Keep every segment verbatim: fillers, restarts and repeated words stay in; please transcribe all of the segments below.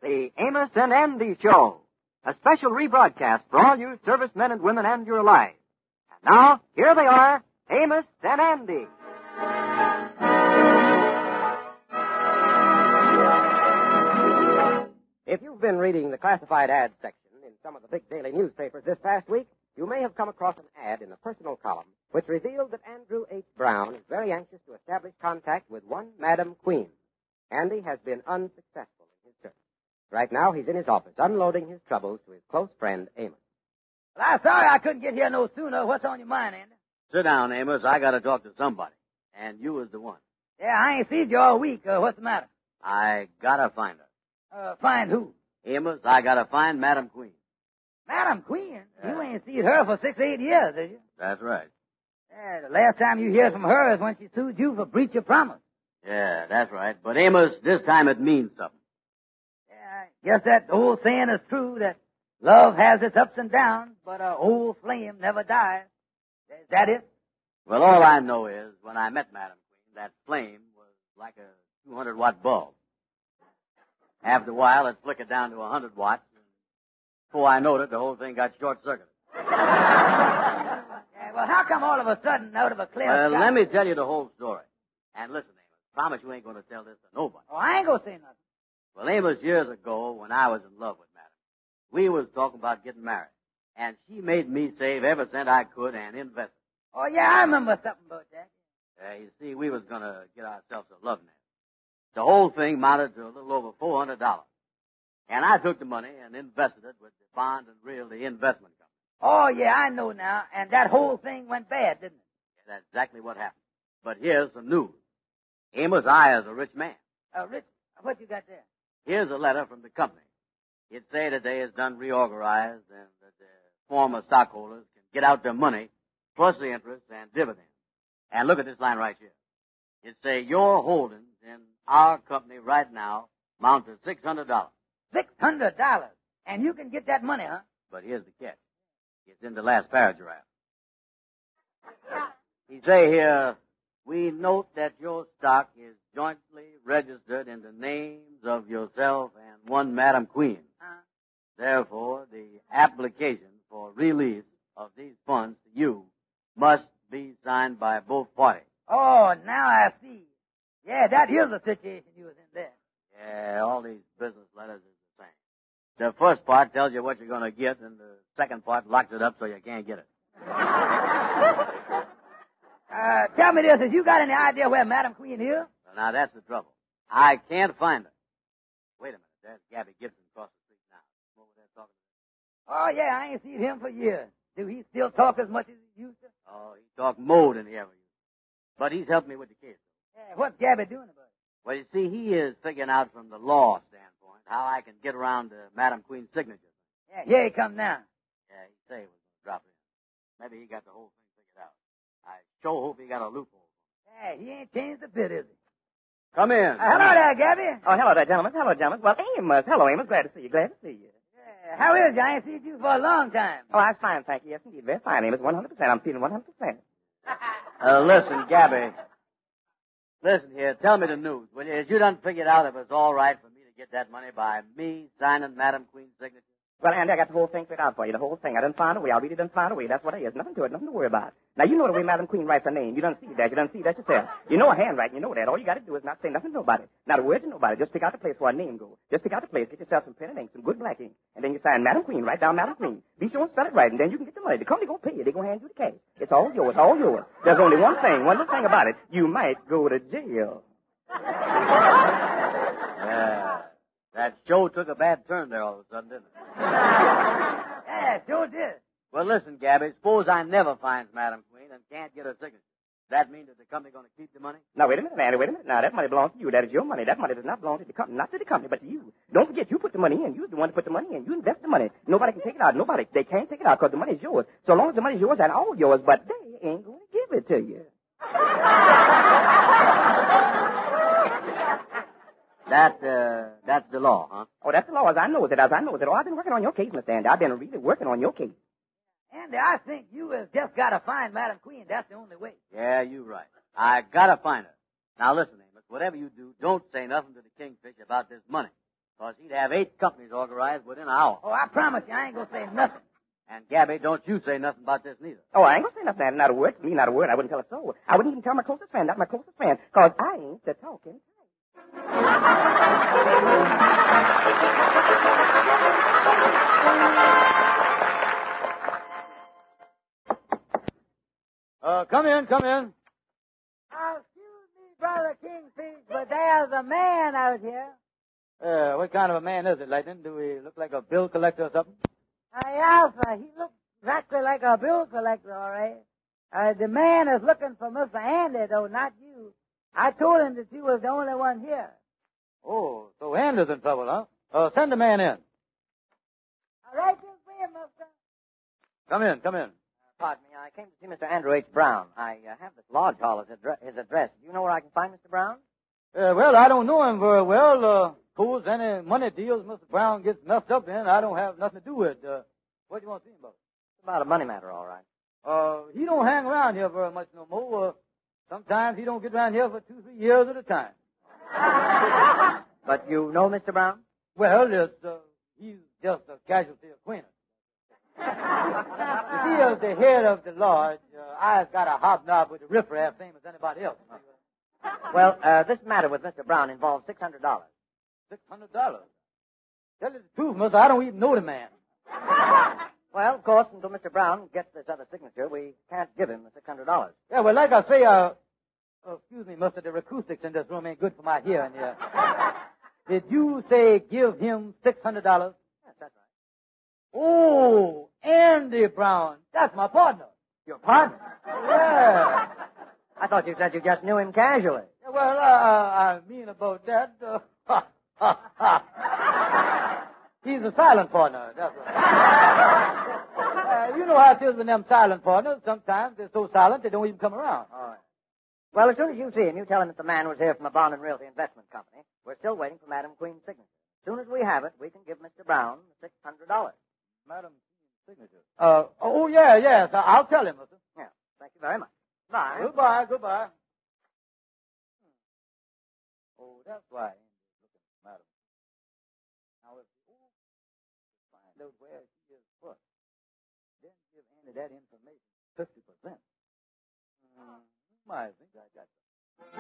the Amos and Andy Show, a special rebroadcast for all you servicemen and women and your allies. And now, here they are, Amos and Andy. If you've been reading the classified ads section in some of the big daily newspapers this past week, you may have come across an ad in the personal column which revealed that Andrew H. Brown is very anxious to establish contact with one Madam Queen. Andy has been unsuccessful in his search. Right now, he's in his office, unloading his troubles to his close friend, Amos. Well, I'm sorry I couldn't get here no sooner. What's on your mind, Andy? Sit down, Amos. I got to talk to somebody. And you was the one. Yeah, I ain't seen you all week. Uh, what's the matter? I got to find her. Uh, find who? Amos, I got to find Madam Queen. Madam Queen? Yeah. You ain't seen her for six, eight years, did you? That's right. Yeah, the last time you heard from her is when she sued you for breach of promise. Yeah, that's right. But, Amos, this time it means something. Yeah, I guess that old saying is true, that love has its ups and downs, but an old flame never dies. Is that it? Well, all I know is, when I met Madam Queen, that flame was like a two hundred watt bulb. After a while, it flickered down to one hundred watts, and before I noted, the whole thing got short-circuited. Yeah, well, how come all of a sudden, out of a clear Well, sky? let me tell you the whole story. And listen, Amos, promise you ain't going to tell this to nobody. Oh, I ain't gonna say nothing. Well, Amos, years ago, when I was in love with Madam, we was talking about getting married. And she made me save every cent I could and invest it. Oh, yeah, I remember something about that. Uh, you see, we was going to get ourselves a love nest. The whole thing mounted to a little over four hundred dollars. And I took the money and invested it with the Bond and Realty Investment Company. Oh, yeah, I know now. And that whole thing went bad, didn't it? Yeah, that's exactly what happened. But here's some news. Amos, I is a rich man. Uh, Rich, what you got there? Here's a letter from the company. It say today is done reorganized and that the former stockholders can get out their money plus the interest and dividends. And look at this line right here. It say your holdings in our company right now amount to six hundred dollars. Six hundred dollars. And you can get that money, huh? But here's the catch. It's in the last paragraph. He say here, we note that your stock is jointly registered in the names of yourself and one Madam Queen. Uh-huh. Therefore, the application for release of these funds to you must be signed by both parties. Oh, now I see. Yeah, that is the situation you was in there. Yeah, all these business letters is the same. The first part tells you what you're going to get, and the second part locks it up so you can't get it. Uh, tell me this, have you got any idea where Madam Queen is? Well, now, that's the trouble. I can't find her. Wait a minute. There's Gabby Gibson across the street now. I'm over there talking to Oh, yeah, I ain't seen him for years. Do he still talk as much as he used to? her. Oh, he talked more than he ever used. But he's helped me with the case. Yeah, what's Gabby doing about it? Well, you see, he is figuring out from the law standpoint how I can get around the Madam Queen's signature. Yeah, here he comes now. Yeah, he say he was going to drop in. Maybe he got the whole thing figured out. I sure hope he got a loophole. Yeah, he ain't changed a bit, is he? Come in. Uh, hello there, Gabby. Oh, hello there, gentlemen. Hello, gentlemen. Well, Amos. Hello, Amos. Glad to see you. Glad to see you. Yeah, how is you? I ain't seen you for a long time. Oh, I was fine, thank you. Yes, indeed. Very fine, Amos. one hundred percent. I'm feeling one hundred percent. Uh, listen, Gabby. Listen here. Tell me the news, will you? Has you done figured out if it's all right for me to get that money by me signing Madam Queen's signature? Well, Andy, I got the whole thing figured out for you. The whole thing. I done found a way. I really done found a way. That's what it is. Nothing to it. Nothing to worry about. Now, you know the way Madam Queen writes her name. You done see that. You done see that yourself. You know her handwriting. You know that. All you got to do is not say nothing to nobody. Not a word to nobody. Just pick out the place where her name goes. Just pick out the place. Get yourself some pen and ink, some good black ink. And then you sign Madam Queen. Write down Madam Queen. Be sure and spell it right. And then you can get the money. The company going to pay you. They're going to hand you the cash. It's all yours. All yours. There's only one thing. One little thing about it. You might go to jail. Yeah. That show took a bad turn there all of a sudden, didn't it? Yeah, sure did. Well, listen, Gabby, suppose I never find Madam Queen and can't get her signature. That mean that the company going to keep the money? Now, wait a minute, Andy. Wait a minute. Now, that money belongs to you. That is your money. That money does not belong to the company. Not to the company, but to you. Don't forget, you put the money in. You're the one to put the money in. You invest the money. Nobody can take it out. Nobody. They can't take it out because the money's yours. So long as the money's yours and all yours, but they ain't going to give it to you. That, uh, that's the law, huh? Oh, that's the law as I know it, as I know it. Oh, I've been working on your case, Mister Andy. I've been really working on your case. Andy, I think you have just got to find Madam Queen. That's the only way. Yeah, you're right. I gotta find her. Now listen, Amos, whatever you do, don't say nothing to the Kingfish about this money. Because he'd have eight companies organized within an hour. Oh, I promise you, I ain't gonna say nothing. And, Gabby, don't you say nothing about this neither. Oh, I ain't gonna say nothing, not a word to me, not a word. I wouldn't tell a soul. I wouldn't even tell my closest friend, not my closest friend, because I ain't the talking Uh, come in, come in. Oh, excuse me, Brother Kingfish, but there's a man out here. Uh, what kind of a man is it, Lightning? Do he look like a bill collector or something? Uh, yes, sir. He looks exactly like a bill collector, all right. Uh, the man is looking for Mister Andy, though, not you. I told him that you was the only one here. Oh, so Andy's in trouble, huh? Uh, send the man in. All right, this way, mister. Come in, come in. Pardon me, I came to see Mister Andrew H. Brown. I uh, have this lodge hall as addre- his address. Do you know where I can find Mister Brown? Uh, well, I don't know him very well. Uh, suppose any money deals Mister Brown gets messed up in, I don't have nothing to do with. Uh, what do you want to see him about? It's about a money matter, all right. Uh, he don't hang around here very much no more. Uh, sometimes he don't get around here for two, three years at a time. But you know Mister Brown? Well, it's, uh, he's just a casualty acquaintance. You see, as the head of the lodge, uh, I've got a hobnob with the riffraff same as anybody else. Well, uh, this matter with Mister Brown involves six hundred dollars. Six hundred dollars. Tell you the truth, mister, I don't even know the man. Well, of course, until Mister Brown gets this other signature, we can't give him the six hundred dollars. Yeah, well, like I say, uh, oh, excuse me, mister, the acoustics in this room ain't good for my hearing here. Did you say give him six hundred dollars? Yes, that's right. Oh, Andy Brown. That's my partner. Your partner? Yeah. I thought you said you just knew him casually. Yeah, well, uh, I mean about that. Uh, ha, ha, ha. He's a silent partner. That's right. uh, you know how it is with them silent partners. Sometimes they're so silent they don't even come around. All right. Well, as soon as you see him, you tell him that the man was here from the Bond and Realty Investment Company. We're still waiting for Madam Queen's signature. As soon as we have it, we can give Mister Brown the six hundred dollars. Madam Queen's signature. Uh, oh, yeah, yes. I'll tell him, mister. Yeah. Thank you very much. Bye. Goodbye, goodbye. Oh, that's why Andy's looking at Madam. Now, if you find out where she is put, then give Andy that information fifty percent. Mm, I think I got that.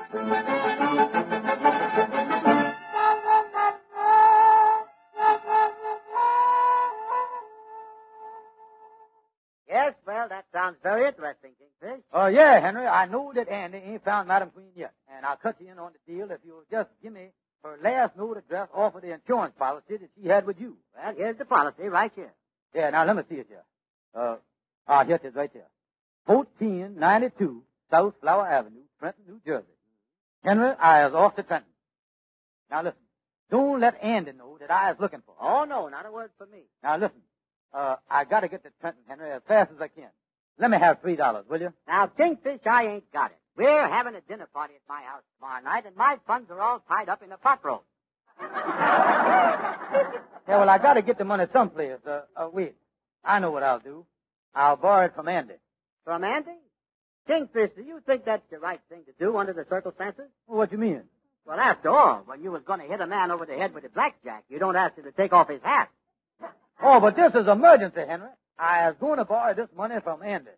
Yes, well, that sounds very interesting, Kingfish. Oh, uh, yeah, Henry, I know that Andy ain't found Madam Queen yet, and I'll cut you in on the deal if you'll just give me her last note address off of the insurance policy that she had with you. Well, here's the policy right here. Yeah, now let me see it here. Uh, ah, here it is right there. fourteen ninety-two South Flower Avenue, Trenton, New Jersey. Henry, I is off to Trenton. Now listen, don't let Andy know that I is looking for her. Oh, no, not a word for me. Now listen, uh, I gotta get to Trenton, Henry, as fast as I can. Let me have three dollars, will you? Now, Kingfish, I ain't got it. We're having a dinner party at my house tomorrow night, and my funds are all tied up in a pot roast. Yeah, well, I gotta get the money someplace. Uh, uh, wait. I know what I'll do. I'll borrow it from Andy. From Andy? Kingfish, do you think that's the right thing to do under the circumstances? Well, what do you mean? Well, after all, when you was going to hit a man over the head with a blackjack, you don't ask him to take off his hat. Oh, but this is emergency, Henry. I was going to borrow this money from Andy.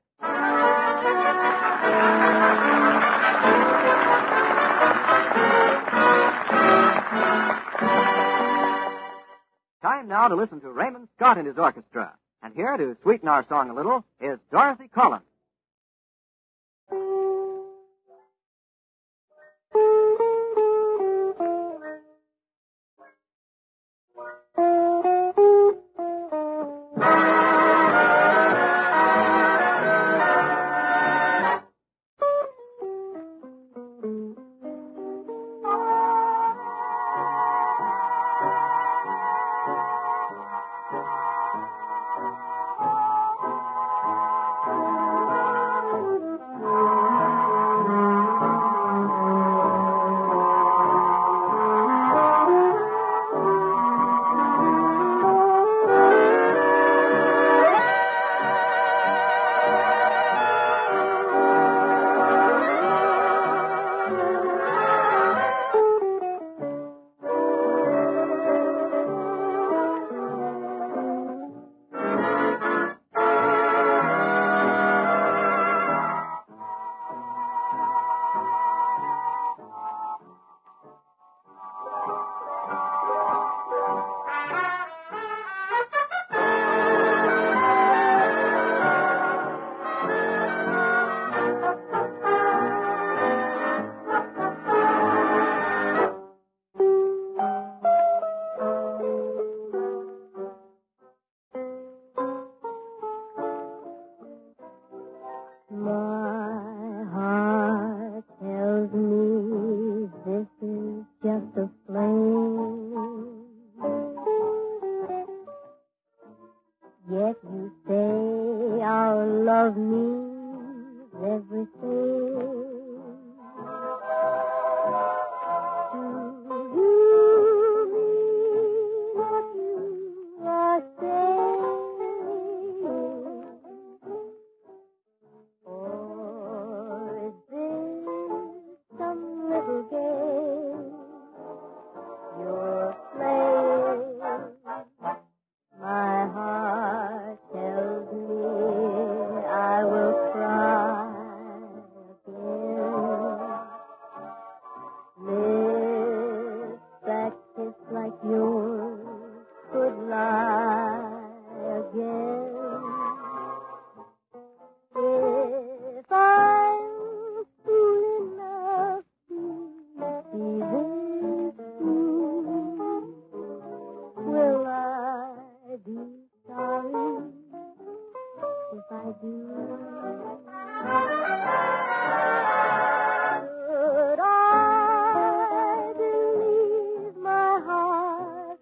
Time now to listen to Raymond Scott and his orchestra. And here to sweeten our song a little is Dorothy Collins. Yet you say our love means everything. Do you mean what you are saying? Or is this some little game you're playing? My heart tells me I will cry again. Lips that kiss like yours could lie again. If I'm fool enough to see this through, will I be sorry if I do? Should I believe my heart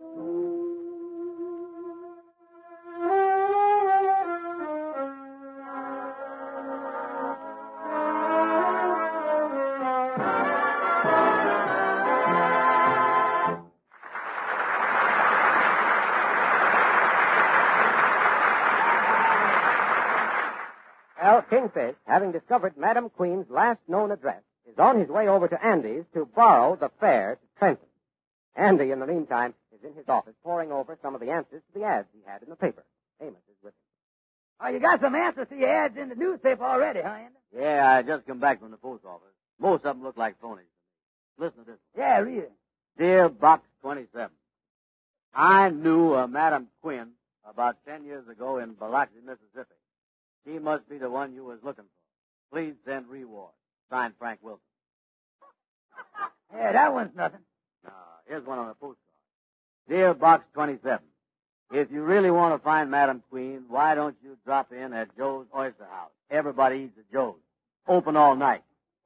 Well, Kingfish, having discovered Madam Queen's last known address, is on his way over to Andy's to borrow the fare to Trenton. Andy, in the meantime, is in his office poring over some of the answers to the ads he had in the paper. Amos is with him. Oh, you got some answers to your ads in the newspaper already, huh, Andy? Yeah, I just come back from the post office. Most of them look like phonies. Listen to this one. Yeah, read it. Dear Box twenty-seven, I knew a Madam Quinn about ten years ago in Biloxi, Mississippi. She must be the one you was looking for. Please send reward. Signed, Frank Wilson. Yeah, that one's nothing. Now, here's one on a postcard. Dear Box twenty-seven, if you really want to find Madam Queen, why don't you drop in at Joe's Oyster House? Everybody eats at Joe's. Open all night.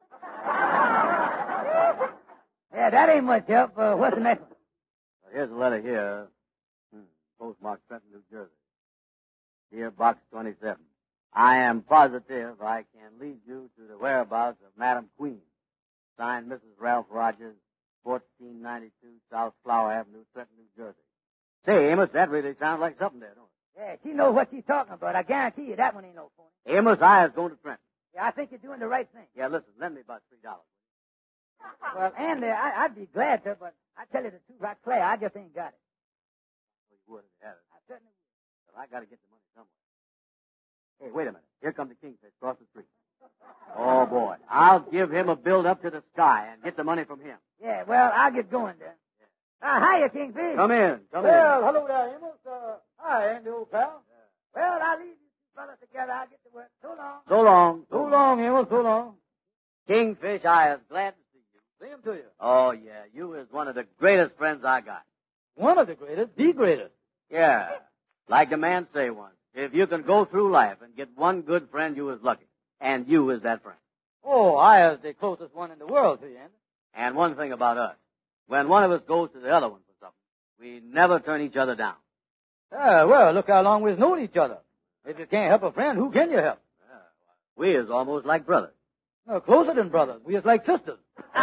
Yeah, that ain't much help. Uh, what's the next one? Well, here's a letter here. Hmm. Postmarked Trenton, New Jersey. Dear Box twenty-seven, I am positive I can lead you to the whereabouts of Madam Queen. Signed, Missus Ralph Rogers, fourteen ninety-two South Flower Avenue, Trenton, New Jersey. Say, Amos, that really sounds like something there, don't it? Yeah, she knows what she's talking about. I guarantee you that one ain't no phony. Amos, I was going to Trenton. Yeah, I think you're doing the right thing. Yeah, listen, lend me about three dollars. Well, Andy, I, I'd be glad to, but I tell you the truth, I Clay, I just ain't got it. Well, you would if you had it. I certainly would. Well, I got to get the money somewhere. Hey, wait a minute. Here comes the Kingfish across the street. Oh, boy. I'll give him a build up to the sky and get the money from him. Yeah, well, I'll get going then. Uh, hiya, Kingfish. Come in. Come Well, in. hello there, Amos. Uh, hi, Andy, old pal. Well, I'll leave you two fellas together. I'll get to work. So long. So long. So long, Amos, so long. Kingfish, I was glad to see you. Same to you. Oh, yeah. You is one of the greatest friends I got. One of the greatest, the greatest. Yeah. Like the man say once, if you can go through life and get one good friend, you is lucky. And you is that friend. Oh, I was the closest one in the world to you, Andy. And one thing about us, when one of us goes to the other one for something, we never turn each other down. Ah, well, look how long we've known each other. If you can't help a friend, who can you help? Yeah, we is almost like brothers. No, closer than brothers. We is like sisters.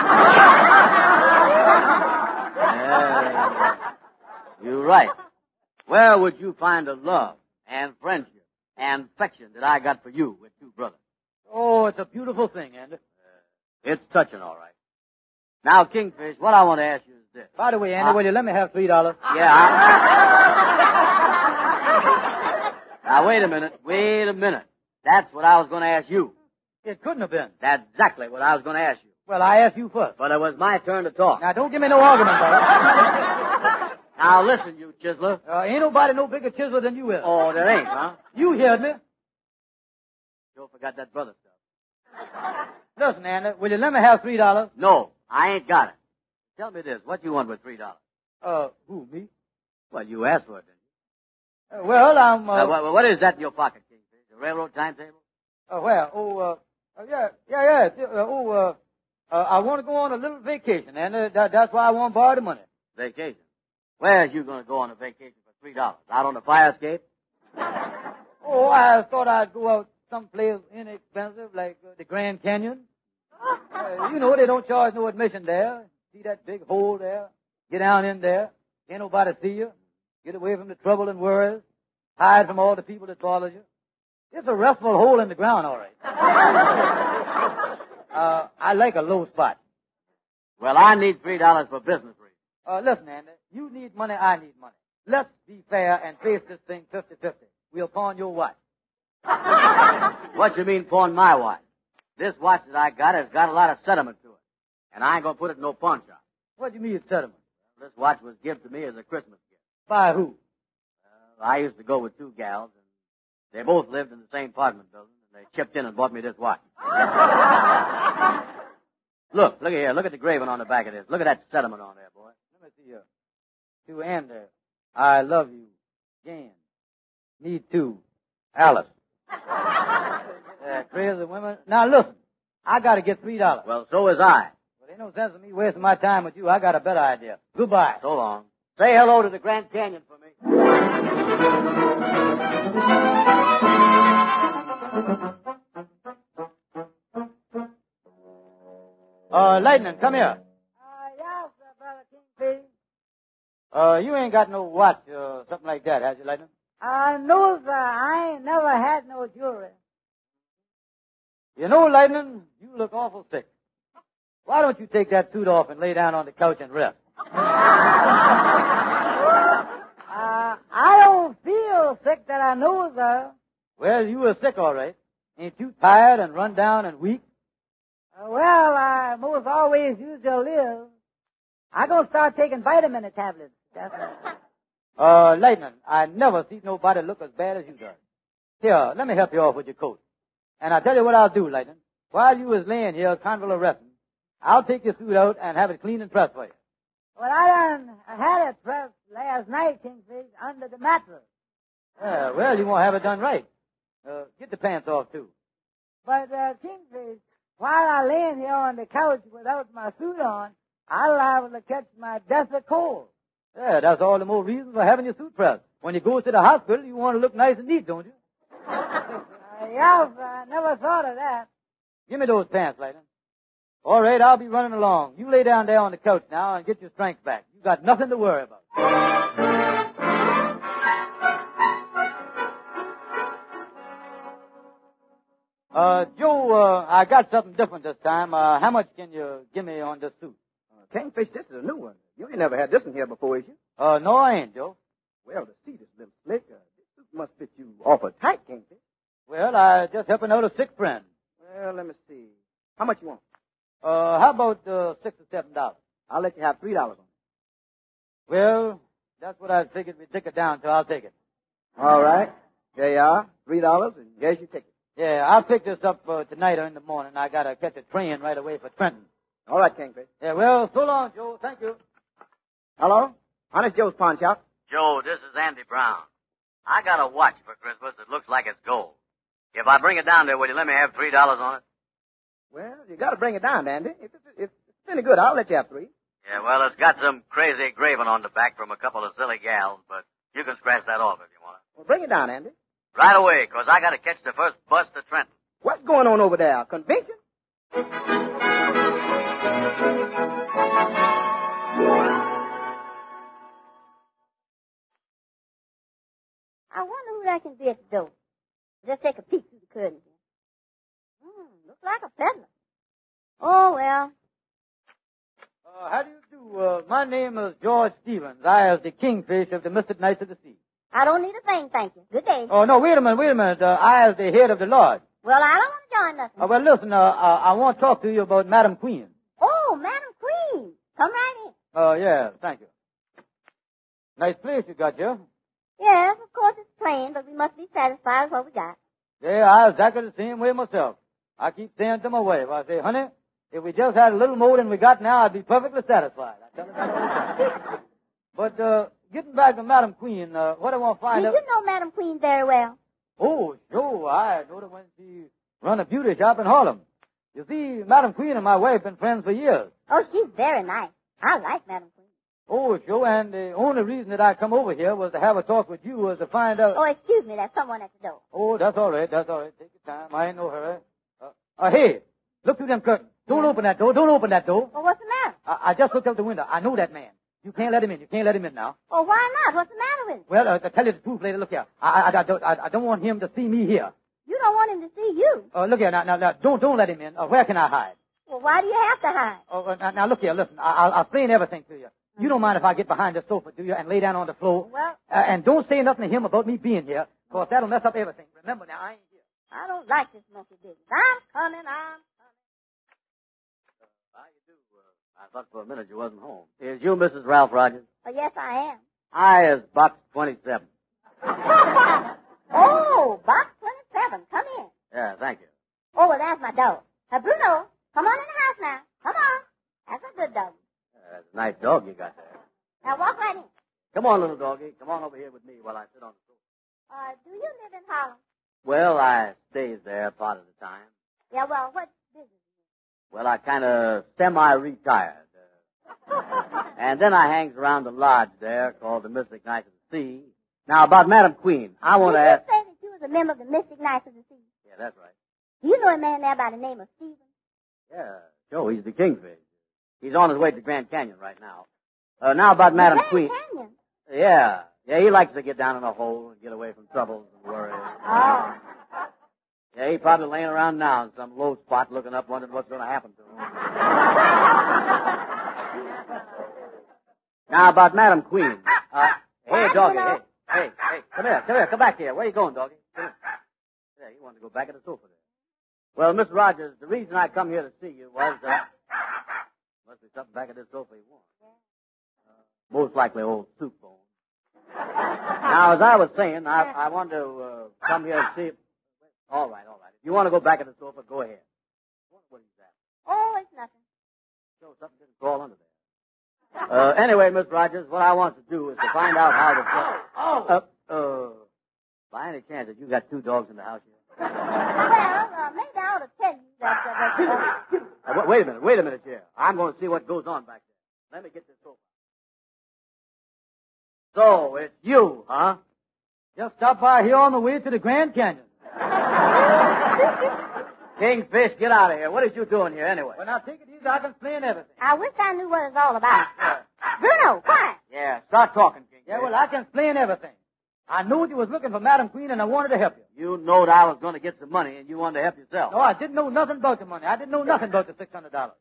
Yeah, you're right. Where would you find the love and friendship and affection that I got for you with two brothers? Oh, it's a beautiful thing, Andy. It's touching, all right. Now, Kingfish, what I want to ask you is this. By the way, Andy, Uh, will you let me have three dollars? Yeah. I... now, wait a minute. Wait a minute. That's what I was going to ask you. It couldn't have been. That's exactly what I was going to ask you. Well, I asked you first. But it was my turn to talk. Now, don't give me no argument, brother. Now, listen, you chiseler. Uh, ain't nobody no bigger chiseler than you is. Oh, there ain't, huh? You heard me. Sure forgot that brother stuff. Listen, Andy, will you let me have three dollars? No, I ain't got it. Tell me this. What you want with three dollars? Uh, who, me? Well, you asked for it, didn't you? Uh, well, I'm, uh... Uh, what, what is that in your pocket, Kingfish? A railroad timetable? Uh, where? Oh, uh, uh, yeah, yeah, yeah. Uh, oh, uh, uh, I want to go on a little vacation, and uh, that, that's why I want to borrow the money. Vacation. Where's you going to go on a vacation for three dollars? Out on the fire escape? Oh, I thought I'd go out someplace inexpensive like uh, the Grand Canyon. Uh, you know, they don't charge no admission there. See that big hole there? Get down in there. Can't nobody see you. Get away from the trouble and worries. Hide from all the people that bother you. It's a restful hole in the ground, all right. uh, I like a low spot. Well, I need three dollars for business reasons. Uh, listen, Andy, you need money, I need money. Let's be fair and face this thing fifty-fifty. We'll pawn your watch. What you mean pawn my watch? This watch that I got has got a lot of sentiment to it. And I ain't gonna put it in no pawn shop. What do you mean, settlement? This watch was given to me as a Christmas gift. By who? Uh, I used to go with two gals, and they both lived in the same apartment building, and they chipped in and bought me this watch. Look, look at here. Look at the graving on the back of this. Look at that sentiment on there, boy. Let me see here. To Andy, I love you. Jan. Me too. Alice. uh, crazy women. Now listen, I gotta get three dollars. Well, so is I. Well, ain't no sense in me wasting my time with you. I got a better idea. Goodbye. So long. Say hello to the Grand Canyon for me. Uh, Lightning, come here. Uh, yes, uh, Brother Kingfish. Uh, you ain't got no watch or something like that, has you, Lightning? Uh, no, sir. I ain't never had no jewelry. You know, Lightning, you look awful sick. Why don't you take that suit off and lay down on the couch and rest? Uh, I don't feel sick that I know, sir. Well, you were sick, all right. Ain't you tired and run down and weak? Uh, well, I most always use your live. I gonna start taking vitamin tablets. That's it. Uh, Lightning, I never seen nobody look as bad as you does. Here, let me help you off with your coat. And I'll tell you what I'll do, Lightning. While you was laying here convalescing, I'll take your suit out and have it cleaned and pressed for you. Well, I done I had it pressed last night, Kingfish, under the mattress. Uh, well, you won't have it done right. Uh, get the pants off, too. But, uh, Kingfish, while I laying here on the couch without my suit on, I'm liable to catch my deathly cold. Yeah, that's all the more reason for having your suit pressed. When you go to the hospital, you want to look nice and neat, don't you? uh, yes, I never thought of that. Give me those pants, Lightning. All right, I'll be running along. You lay down there on the couch now and get your strength back. You got nothing to worry about. Uh, Joe, uh, I got something different this time. Uh, how much can you give me on this suit? Uh, Kingfish, this is a new one. You ain't never had this one here before, is you? Uh, no, I ain't, Joe. Well, the seat is a little slick. Uh, this suit must fit you awful tight, Kingfish. Well, I just helping out a sick friend. Well, let me see. How much you want? Uh, how about, uh, six or seven dollars? I'll let you have three dollars on it. Well, that's what I figured we'd take it down, so I'll take it. All right. There you are. Three dollars, and here's your ticket. Yeah, I'll pick this up uh, tonight or in the morning. I gotta catch a train right away for Trenton. All right, Kingfish. Yeah, well, so long, Joe. Thank you. Hello? Honest Joe's pawn shop. Joe, this is Andy Brown. I got a watch for Christmas that looks like it's gold. If I bring it down there, will you let me have three dollars on it? Well, you got to bring it down, Andy. If it's, if it's any good, I'll let you have three. Yeah, well, it's got some crazy graving on the back from a couple of silly gals, but you can scratch that off if you want it. Well, bring it down, Andy. Right away, 'cause I got to catch the first bus to Trenton. What's going on over there? Convention? I wonder who that can be at the door. Just take a peek through the curtain here. Hmm, looks like a peddler. Oh, well. Uh, how do you do? Uh, my name is George Stevens. I is the Kingfish of the Mystic Knights of the Sea. I don't need a thing, thank you. Good day. Oh, no, wait a minute, wait a minute. Uh, I is the head of the lodge. Well, I don't want to join nothing. Uh, well, listen, uh, uh, I want to talk to you about Madam Queen. Oh, Madam Queen. Come right in. Oh, uh, yeah, thank you. Nice place you got here. Yes, of course it's plain, but we must be satisfied with what we got. Yeah, I exactly the same way myself. I keep saying to my wife, I say, honey, if we just had a little more than we got now, I'd be perfectly satisfied. I tell her that all the time. But, uh, getting back to Madam Queen, uh, what I want to find Do out... you know Madam Queen very well? Oh, sure, I know her when she run a beauty shop in Harlem. You see, Madam Queen and my wife been friends for years. Oh, she's very nice. I like Madam Queen. Oh, sure, and the only reason that I come over here was to have a talk with you was to find out... Oh, excuse me, there's someone at the door. Oh, that's all right, that's all right. Take your time. I ain't no hurry. Uh, uh, hey, look through them curtains. Don't open that door. Don't open that door. Well, what's the matter? I, I just looked out the window. I know that man. You can't let him in. You can't let him in now. Oh, why not? What's the matter with him? Well, uh, to tell you the truth, lady, look here. I, I, I, don't, I, I don't want him to see me here. You don't want him to see you. Uh, look here, now, now, now don't, don't let him in. Uh, where can I hide? Well, why do you have to hide? Oh, uh, now, now, look here, listen. I, I'll, I'll explain everything to you. You don't mind if I get behind the sofa, do you, and lay down on the floor? Well... Uh, and don't say nothing to him about me being here, because that'll mess up everything. Remember now, I ain't here. I don't like this monkey business. I'm coming, I'm coming. How you do? Uh, I thought for a minute you wasn't home. Is you Missus Ralph Rogers? Oh, yes, I am. I is box twenty-seven. Oh, box twenty-seven. Come in. Yeah, thank you. Oh, well, there's my dog. Uh, Bruno, come on in the house now. Come on. That's a good dog. Uh, that's a nice dog you got there. Now, walk right in. Come on, little doggy. Come on over here with me while I sit on the sofa. Uh, do you live in Harlem? Well, I stays there part of the time. Yeah, well, what business? Well, I kind of semi-retired. Uh, and then I hangs around the lodge there called the Mystic Knights of the Sea. Now, about Madam Queen, I want to Did ask... you say that you was a member of the Mystic Knights of the Sea? Yeah, that's right. Do you know a man there by the name of Stephen? Yeah, sure, he's the Kingfish. He's on his way to Grand Canyon right now. Uh, now about Madam Grand Queen... Canyon? Yeah, yeah, he likes to get down in a hole and get away from troubles and worries. Oh. Yeah, he's probably laying around now in some low spot looking up wondering what's going to happen to him. Now about Madam Queen. Uh, hey, doggy, hey, hey, hey, come here, come here, come back here. Where you going, doggy? Come here. Yeah, you wanted to go back at the sofa there. Well, Miss Rogers, the reason I come here to see you was, uh, must be something back at this sofa you want. Uh, most likely old soup bone. Now, as I was saying, I, I wanted to uh, come here and see if... All right, all right. If you want to go back at the sofa, go ahead. What, what is that? Oh, it's nothing. So something didn't crawl under there. Uh, anyway, Miss Rogers, what I want to do is to find out how to... Oh! Uh, uh, by any chance, have you got two dogs in the house here? Well, uh, maybe I ought to tell you that... Uh, that uh, Uh, wait, wait a minute, wait a minute here. I'm going to see what goes on back there. Let me get this sofa. So, it's you, huh? Just stop by here on the way to the Grand Canyon. Kingfish, get out of here. What are you doing here anyway? Well, now take it easy. I can explain everything. I wish I knew what it's all about. Bruno, quiet. Yeah, start talking, Kingfish. Yeah, well, I can explain everything. I knew you was looking for Madam Queen, and I wanted to help you. You knowed I was going to get some money, and you wanted to help yourself. No, I didn't know nothing about the money. I didn't know nothing about the six hundred dollars.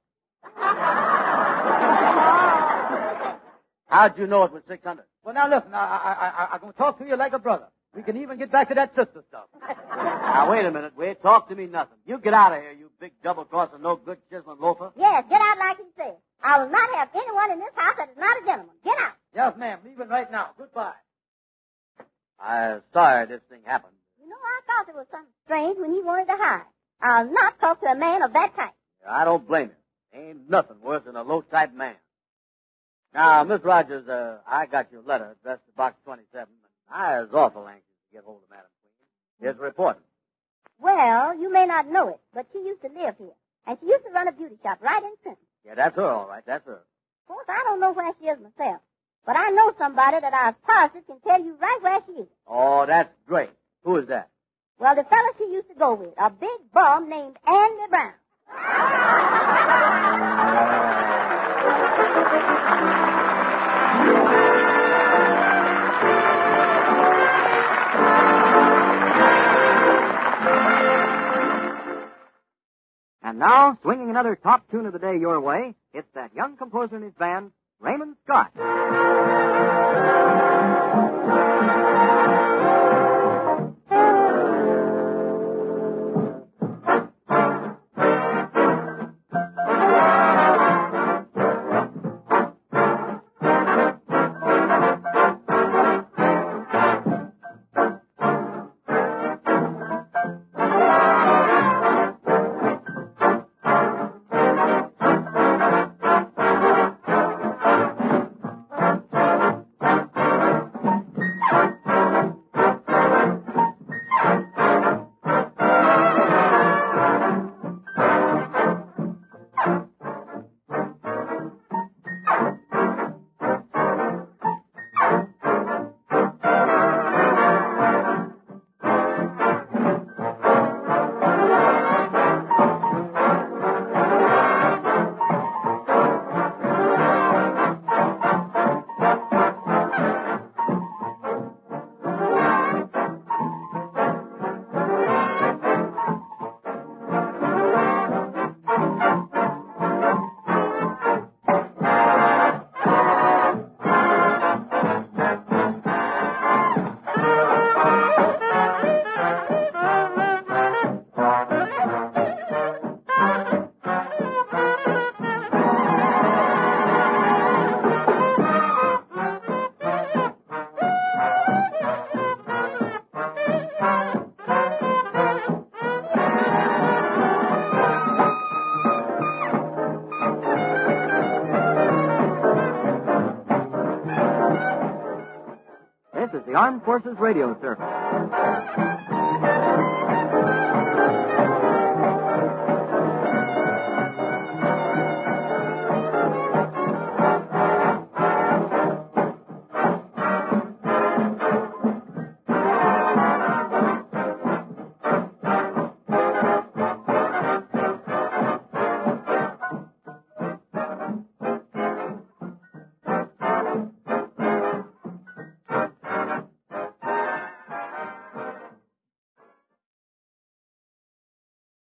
How'd you know it was six hundred? Well, now listen, I, I, I, I'm going to talk to you like a brother. We can even get back to that sister stuff. Now, wait a minute, wait. Talk to me nothing. You get out of here, you big double-crossing, no-good chiseling loafer. Yes, get out like he said. I will not have anyone in this house that is not a gentleman. Get out. Yes, ma'am. Leaving right now. Goodbye. I'm sorry this thing happened. You know, I thought there was something strange when he wanted to hide. I'll not talk to a man of that type. I don't blame you. Ain't nothing worse than a low-type man. Now, Miss Rogers, uh, I got your letter addressed to Box twenty-seven, and I was awful anxious to get hold of Madam Queen. Here's reporting. Well, you may not know it, but she used to live here. And she used to run a beauty shop right in Trenton. Yeah, that's her, all right. That's her. Of course, I don't know where she is myself. But I know somebody that I've positive can tell you right where she is. Oh, that's great. Who is that? Well, the fella she used to go with, a big bum named Andy Brown. And now, swinging another top tune of the day your way, it's that young composer and his band, Raymond Scott. Armed Forces Radio Service.